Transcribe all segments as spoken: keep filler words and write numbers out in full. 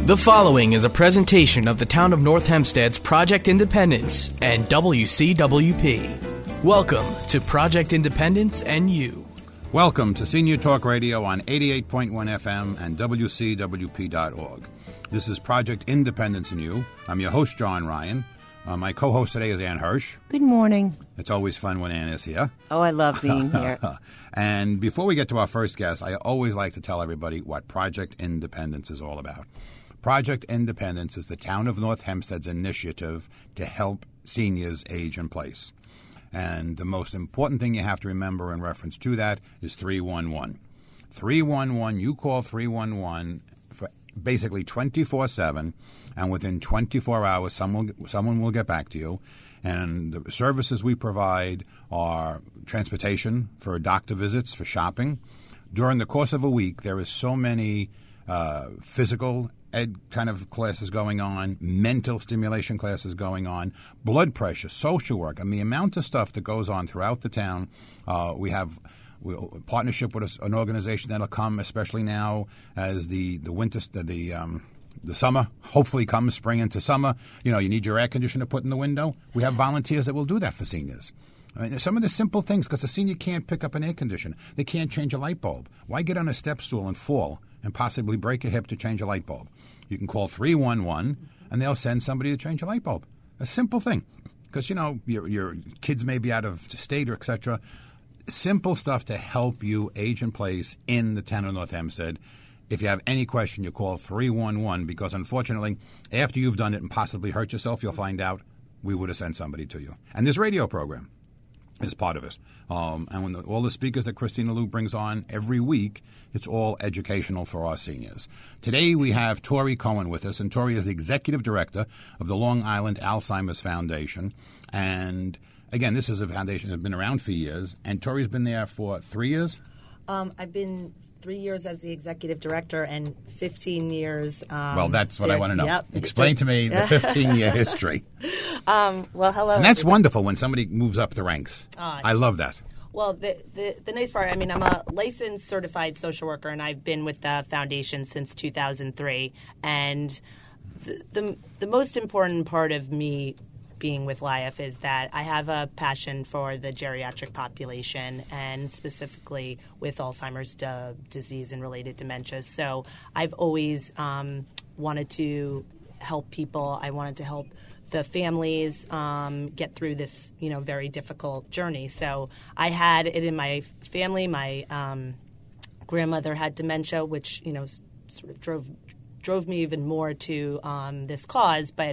The following is a presentation of the Town of North Hempstead's Project Independence and W C W P. Welcome to Project Independence and You. Welcome to Senior Talk Radio on eighty-eight point one F M and W C W P dot org. This is Project Independence and You. I'm your host, John Ryan. Uh, my co-host today is Ann Hirsch. Good morning. It's always fun when Ann is here. Oh, I love being here. And before we get to our first guest, I always like to tell everybody what Project Independence is all about. Project Independence is the Town of North Hempstead's initiative to help seniors age in place. And the most important thing you have to remember in reference to that is three one one. three one one, you call three one one for basically twenty-four seven, and within twenty-four hours, someone, someone will get back to you. And the services we provide are transportation for doctor visits, for shopping. During the course of a week, there is so many uh, physical ed kind of classes going on, mental stimulation classes going on, blood pressure, social work. I mean, the amount of stuff that goes on throughout the town. Uh, we have we, a partnership with a, an organization that'll come, especially now as the, the winter, the, the um, the summer hopefully comes, spring into summer. You know, you need your air conditioner put in the window. We have volunteers that will do that for seniors. I mean, some of the simple things, because a senior can't pick up an air conditioner. They can't change a light bulb. Why get on a step stool and fall and possibly break a hip to change a light bulb? You can call three one one, and they'll send somebody to change a light bulb. A simple thing. Because, you know, your, your kids may be out of state or et cetera. Simple stuff to help you age in place in the town of North Hempstead. If you have any question, you call three one one, because unfortunately, after you've done it and possibly hurt yourself, you'll find out we would have sent somebody to you. And this radio program is part of it. Um, and when the, all the speakers that Christina Liu brings on every week, it's all educational for our seniors. Today we have Tori Cohen with us, and Tori is the executive director of the Long Island Alzheimer's Foundation. And again, this is a foundation that's been around for years, and Tori's been there for three years? Um, I've been three years as the executive director and fifteen years. Um, well, that's what there. I want to know. Yep. Explain to me the fifteen-year history. Um, well, hello. And that's everybody. wonderful when somebody moves up the ranks. Uh, I love that. Well, the, the the nice part, I mean, I'm a licensed certified social worker, and I've been with the foundation since two thousand three. And the the, the most important part of me being with L I A F is that I have a passion for the geriatric population, and specifically with Alzheimer's d- disease and related dementias. So I've always um, wanted to help people. I wanted to help the families um, get through this, you know, very difficult journey. So I had it in my family. My um, grandmother had dementia, which, you know, s- sort of drove drove me even more to um, this cause. But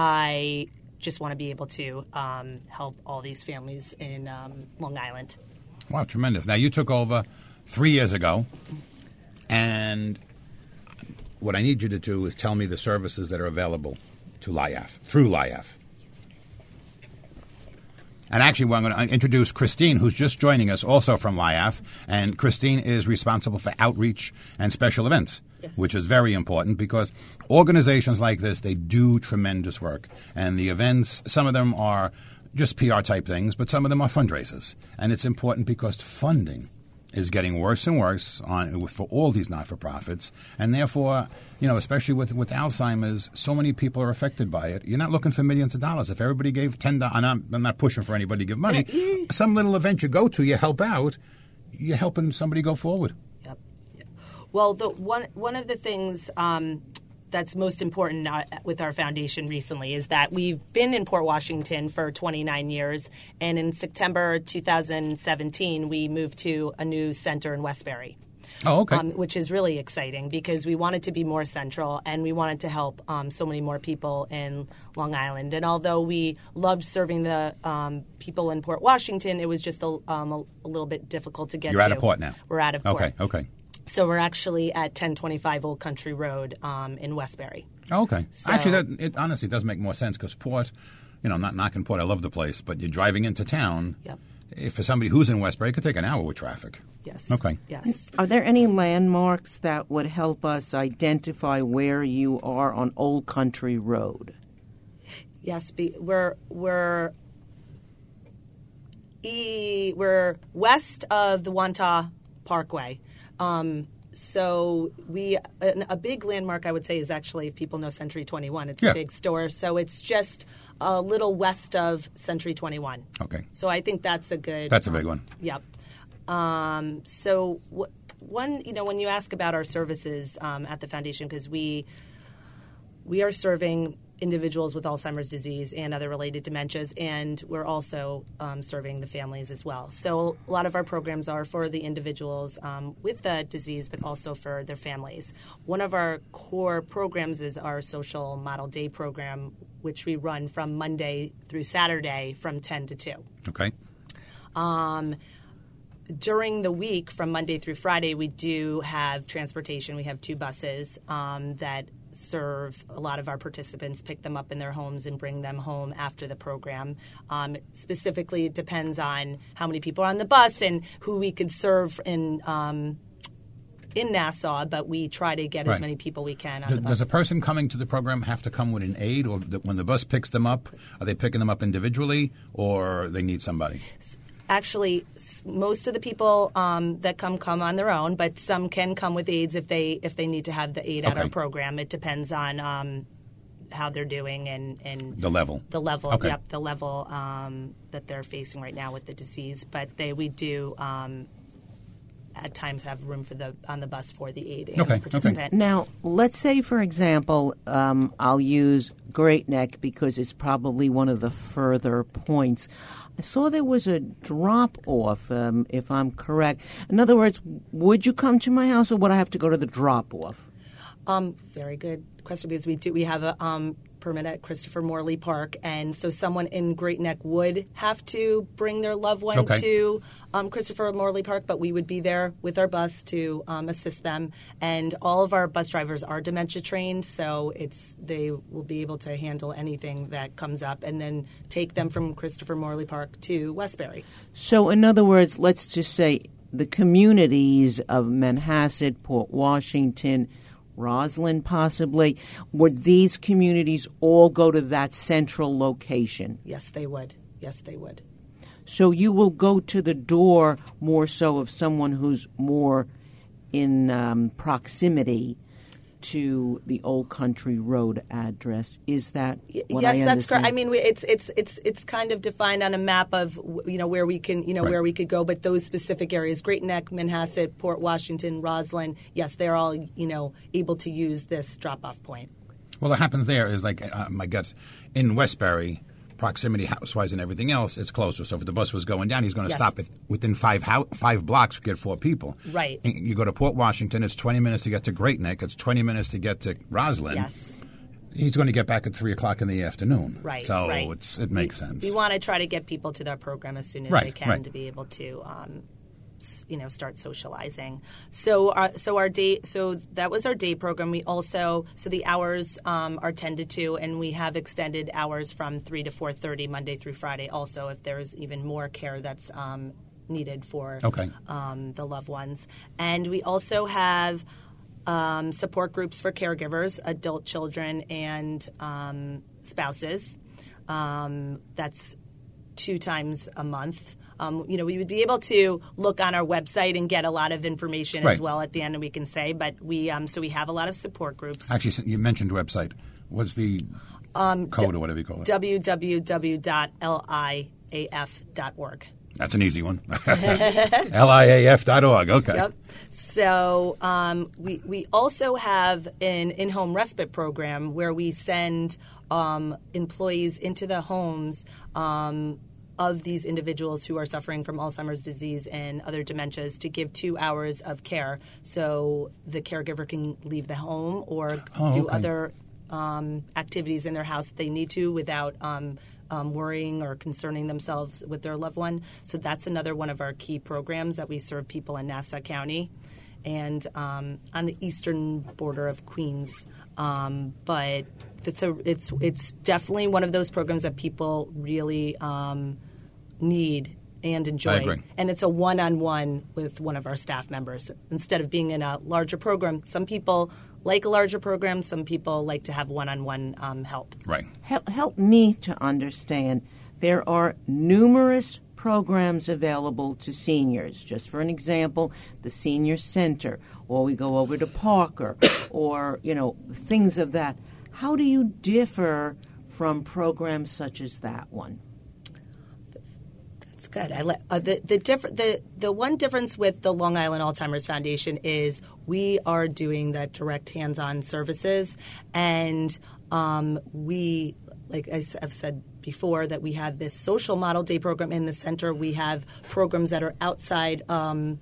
I just want to be able to um, help all these families in um, Long Island. Wow, tremendous. Now, you took over three years ago, and what I need you to do is tell me the services that are available to L I A F, through L I A F. And actually, well, I'm going to introduce Christine, who's just joining us, also from L I A F. And Christine is responsible for outreach and special events, yes, which is very important because organizations like this, they do tremendous work. And the events, some of them are just P R type things, but some of them are fundraisers. And it's important because funding is getting worse and worse on for all these not-for-profits. And therefore, you know, especially with, with Alzheimer's, so many people are affected by it. You're not looking for millions of dollars. If everybody gave ten dollars, and I'm, I'm not pushing for anybody to give money, some little event you go to, you help out, you're helping somebody go forward. Yep. Yep. Well, the one one of the things um, that's most important uh, with our foundation recently is that we've been in Port Washington for twenty-nine years, and in September two thousand seventeen, we moved to a new center in Westbury. Oh, okay. Um, which is really exciting because we wanted to be more central and we wanted to help um, so many more people in Long Island. And although we loved serving the um, people in Port Washington, it was just a, um, a, a little bit difficult to get You're to. out of Port now. We're out of Port. Okay, okay. So we're actually at ten twenty-five Old Country Road um, in Westbury. Oh, okay. So, actually, that, it honestly does make more sense because Port, you know, not knocking Port, I love the place, but you're driving into town. Yep. If for somebody who's in Westbury, it could take an hour with traffic. Yes. Okay. Yes. Are there any landmarks that would help us identify where you are on Old Country Road? Yes, be, we're we're e, we're west of the Wantagh Parkway. Um, so we a, a big landmark, I would say, is actually, if people know Century twenty-one, it's Yeah. a big store. So it's just a little west of Century twenty-one. Okay. So I think that's a good. That's a big one. Yep. Um, so w- one, you know, when you ask about our services um, at the foundation, because we we are serving individuals with Alzheimer's disease and other related dementias, and we're also um, serving the families as well. So a lot of our programs are for the individuals um, with the disease, but also for their families. One of our core programs is our Social Model Day program, which we run from Monday through Saturday from ten to two. Okay. Um, during the week, from Monday through Friday, we do have transportation. We have two buses um, that serve a lot of our participants, pick them up in their homes and bring them home after the program. Um, specifically, it depends on how many people are on the bus and who we could serve in um, in Nassau, but we try to get Right. as many people we can on Do- the bus. Does a person coming to the program have to come with an aide, or the, when the bus picks them up, are they picking them up individually, or they need somebody? Actually, s- most of the people um, that come come on their own, but some can come with aides if they if they need to have the aid at Okay. our program. It depends on um, how they're doing and, and The level. the level, Okay. yep, the level um, that they're facing right now with the disease. But they we do um, at times have room for the on the bus for the aid and Okay, okay. participant. Now, let's say, for example, um, I'll use Great Neck because it's probably one of the further points. I saw there was a drop-off, um, if I'm correct. In other words, would you come to my house, or would I have to go to the drop-off? Um, very good question, because we do we have a um, permit at Christopher Morley Park, and so someone in Great Neck would have to bring their loved one Okay. to um, Christopher Morley Park, but we would be there with our bus to um, assist them. And all of our bus drivers are dementia trained, so it's they will be able to handle anything that comes up, and then take them from Christopher Morley Park to Westbury. So, in other words, let's just say the communities of Manhasset, Port Washington, Roslyn possibly, would these communities all go to that central location? Yes, they would. Yes, they would. So you will go to the door more so of someone who's more in um, proximity to the Old Country Road address. Is that what yes, I that's understand? correct. I mean, we, it's it's it's it's kind of defined on a map of you know where we can you know Right. where we could go, but those specific areas: Great Neck, Manhasset, Port Washington, Roslyn. Yes, they're all you know able to use this drop-off point. Well, what happens there is, like, uh, my guts, in Westbury, proximity house-wise and everything else, it's closer. So if the bus was going down, he's going to Yes. stop it within five hou- five blocks to get four people. Right. And you go to Port Washington, it's twenty minutes to get to Great Neck, it's twenty minutes to get to Roslyn. Yes. He's going to get back at three o'clock in the afternoon. Right. So right. it's it makes we, sense. We want to try to get people to their program as soon as Right, they can right. to be able to. Um, s- you know, start socializing. So, our, so our day, so that was our day program. We also, so the hours um, are ten to two, and we have extended hours from three to four thirty Monday through Friday. Also, if there's even more care that's um, needed for Okay. um, the loved ones, and we also have um, support groups for caregivers, adult children, and um, spouses. Um, that's two times a month. Um, you know, we would be able to look on our website and get a lot of information Right. as well at the end, and we can say. But we, um, so we have a lot of support groups. Actually, you mentioned website. What's the Um, code or whatever you call it? w w w dot l i a f dot org. That's an easy one. L I A F dot org. Okay. Yep. So um, we we also have an in-home respite program where we send um, employees into the homes um, of these individuals who are suffering from Alzheimer's disease and other dementias to give two hours of care, so the caregiver can leave the home or Oh, do okay. other um, activities in their house they need to without um, um, worrying or concerning themselves with their loved one. So that's another one of our key programs that we serve people in Nassau County and um, on the eastern border of Queens. Um, but it's a it's it's definitely one of those programs that people really um, need and enjoy. I agree. And it's a one-on-one with one of our staff members. Instead of being in a larger program, some people like a larger program, some people like to have one-on-one um, help. Right. Help, help me to understand. There are numerous programs available to seniors. Just for an example, the Senior Center or we go over to Parker, or, you know, things of that. How do you differ from programs such as that one? That's good. I let, uh, the the, diff- the the one difference with the Long Island Alzheimer's Foundation is we are doing that direct hands-on services, and um, we, like I've said before, that we have this social model day program in the center. We have programs that are outside um,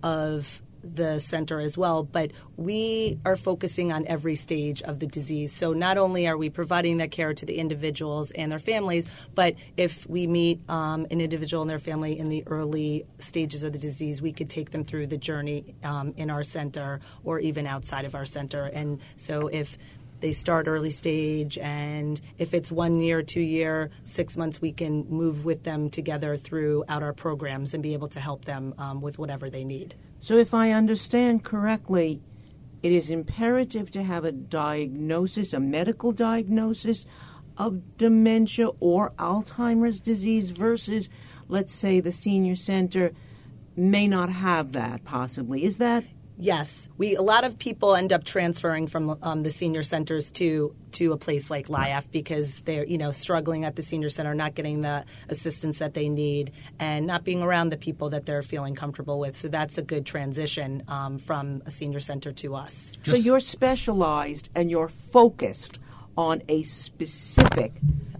of the center as well, but we are focusing on every stage of the disease. So not only are we providing that care to the individuals and their families, but if we meet um, an individual and their family in the early stages of the disease, we could take them through the journey um, in our center or even outside of our center. And so if they start early stage, and if it's one year, two year, six months, we can move with them together throughout our programs and be able to help them um, with whatever they need. So if I understand correctly, it is imperative to have a diagnosis, a medical diagnosis of dementia or Alzheimer's disease versus, let's say, the senior center may not have that possibly. Is that? Yes, we a lot of people end up transferring from um, the senior centers to to a place like L I A F because they're you know struggling at the senior center, not getting the assistance that they need, and not being around the people that they're feeling comfortable with. So that's a good transition um, from a senior center to us. So you're specialized and you're focused on a specific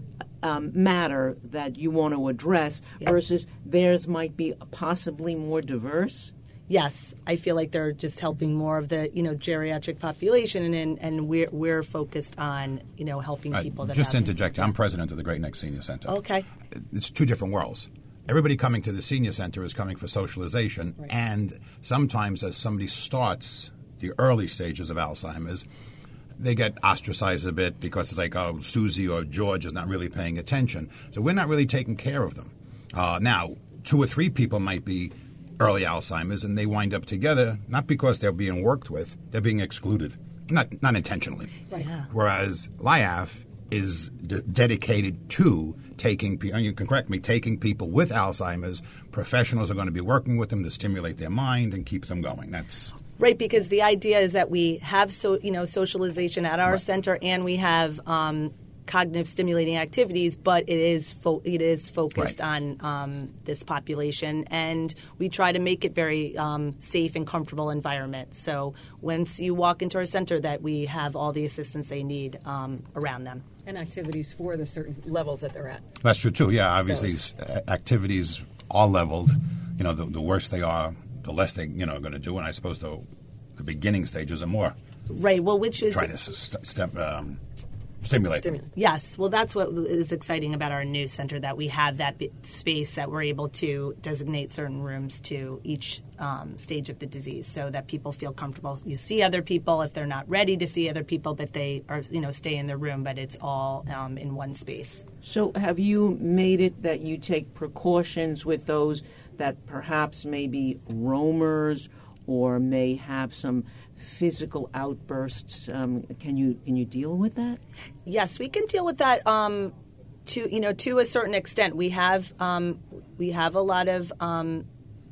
um, matter that you want to address Yep. versus theirs might be possibly more diverse. Yes, I feel like they're just helping more of the you know geriatric population, and and, and we're we're focused on you know helping Uh, people that just to have. interject, I'm president of the Great Neck Senior Center. Okay. It's two different worlds. Everybody coming to the senior center is coming for socialization, Right. and sometimes as somebody starts the early stages of Alzheimer's, they get ostracized a bit because it's like, oh, Susie or George is not really paying attention. So we're not really taking care of them. Uh, now, two or three people might be early Alzheimer's, and they wind up together, not because they're being worked with, they're being excluded, not not intentionally. Right. Yeah. Whereas L I A F is de- dedicated to taking people, and you can correct me, taking people with Alzheimer's. Professionals are going to be working with them to stimulate their mind and keep them going. That's Right, because the idea is that we have so you know socialization at our Right. center, and we have um, cognitive stimulating activities, but it is fo- it is focused Right. on um, this population, and we try to make it very um, safe and comfortable environment. So once you walk into our center, that we have all the assistance they need um, around them. And activities for the certain levels that they're at. that's true too. Yeah, obviously So s- activities are leveled. You know, the, the worse they are, the less they you know are going to do. And I suppose the the beginning stages are more Right. Well, which is trying to s- step. Um, Stimulate. Stimulant. Yes. Well, that's what is exciting about our new center, that we have that bit space that we're able to designate certain rooms to each um, stage of the disease so that people feel comfortable. You see other people if they're not ready to see other people, but they are, you know, stay in their room, but it's all um, in one space. So have you made it that you take precautions with those that perhaps may be roamers or may have some physical outbursts? Um, can you can you deal with that? Yes, we can deal with that um, to you know to a certain extent. We have um, we have a lot of um,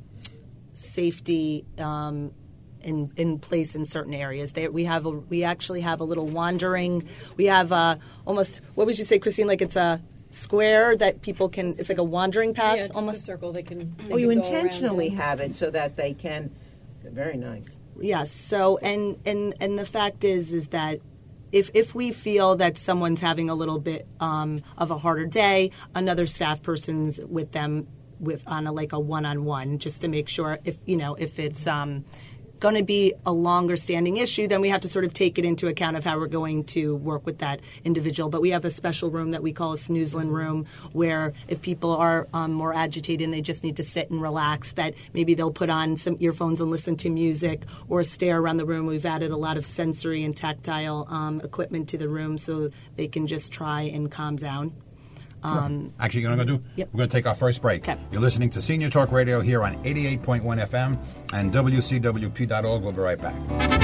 safety um, in in place in certain areas. There we have a, we actually have a little wandering. We have a, almost what would you say, Christine? Like it's a square that people can. It's like a wandering path Yeah, just almost. a circle they can. They Oh, you can go around intentionally in. have it so that they can. Very nice. Yes. So, and and and the fact is, is that if if we feel that someone's having a little bit um, of a harder day, another staff person's with them with on a like a one-on-one, just to make sure if you know if it's um, going to be a longer standing issue, then we have to sort of take it into account of how we're going to work with that individual. But we have a special room that we call a snoozlin room, where if people are um, more agitated and they just need to sit and relax, that maybe they'll put on some earphones and listen to music or stare around the room. We've added a lot of sensory and tactile um, equipment to the room so they can just try and calm down. Um, Actually, you know what I'm going to do? Yep. We're going to take our first break. Okay. You're listening to Senior Talk Radio here on eighty-eight point one F M and W C W P dot org. We'll be right back.